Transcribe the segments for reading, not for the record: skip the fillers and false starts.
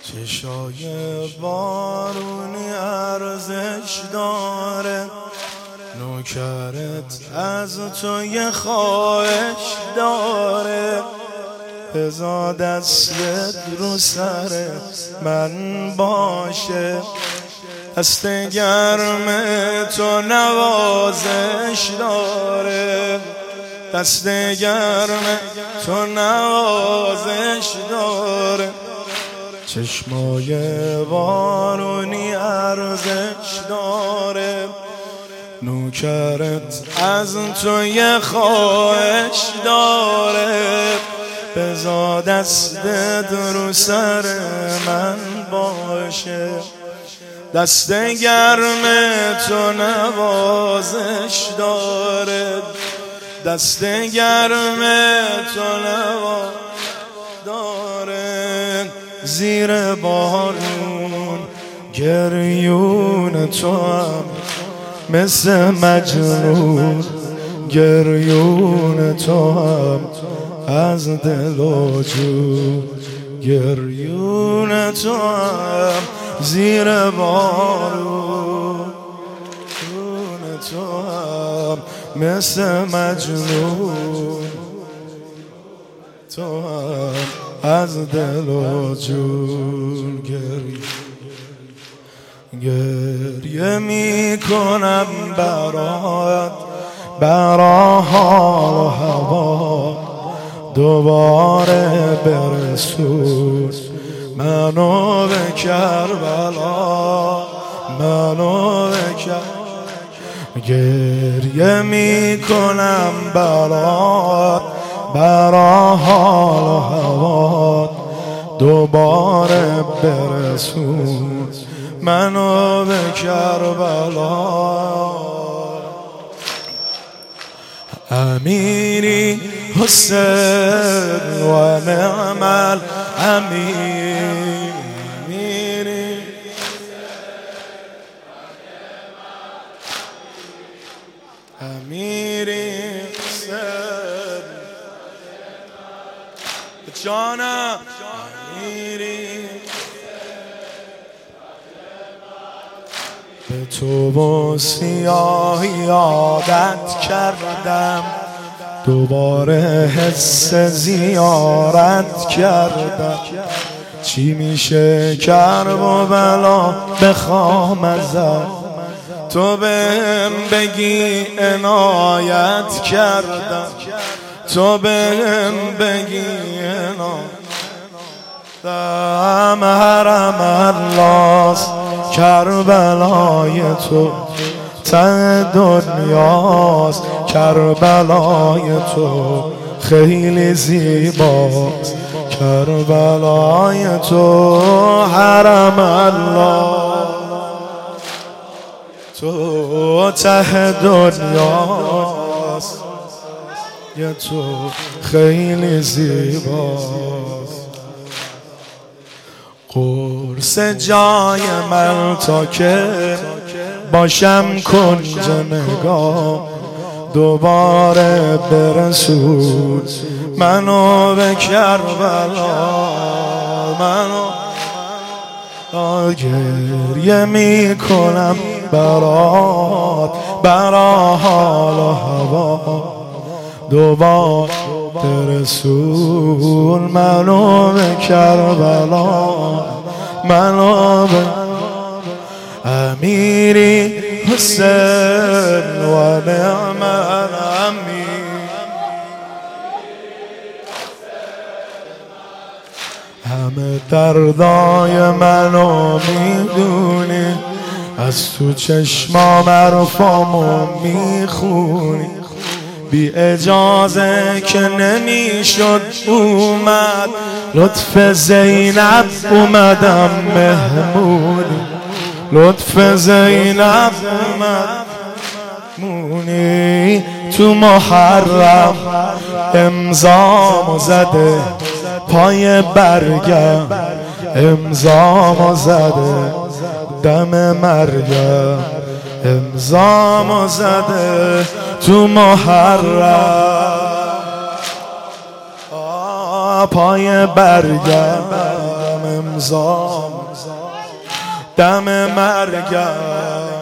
چشای بارونی ارزش داره، نوکرت از تو یه خواهش داره. بذار دستت رو سر من باشه، دست گرم تو نوازش داره، دست گرم تو نوازش داره. چشمای بارونی ارزش داره، نوکرت از تو یه خواهش داره. بذار دستت رو سر من باشه، دست گرم تو نوازش داره، دست گرم تو نوازش داره. زیر بارون گریون تو هم مثل مجنون، گریون تو هم از دل و جون، گریون تو هم زیر بارون تو هم مثل مجنون، تو هم از دل و جون. گریه میکنم برات، برا حال و هوا، دوباره برسون منو به کربلا، منو به کربلا. گریه میکنم برات، برا حال و هوا، دوباره برسون منو به کربلا. امیری حسین و نعم الامیر، امیری حسین جانم، امیری به تو با سیاهی عادت کردم، دوباره حس زیارت کردم. چی میشه کرب و بلا بخوام ازت، تو بهم بگی عنایت کردم، تو بهم بگی عنایت. حرم اللهست کربلای تو، ته دنیاست کربلای تو، خیلی زیباست کربلای تو. حرم الله تو، ته دنیاست یه تو، خیلی زیباست. قرص جای من تا که باشم کنج نگاه، دوباره برسون منو به کربلا، منو گریه میکنم برات، برا حال و هوا، دوباره رسول منو به کربلا، منو به امیری حسین و نعم الامیر. همه دردای منو میدونی، از تو چشمام حرفامو میخونی. بی اجازه که نمیشد اومد، لطف زینب اومدم مهمونی، لطف زینب مهمونی. تو محرم امضامو زده، پای برگم امضامو زده، دم مرگم امضامو زده. تو محرم پای برگم مغزام دم مرگم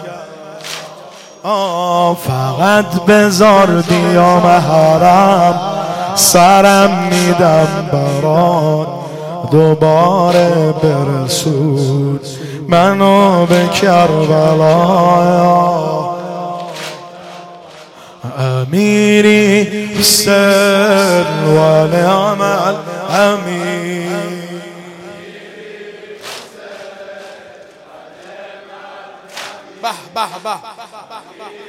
فقط بذار بیام حرم سرم میدم برات دوباره برسون منو به کربلا امیری سر والعمل امیر به به به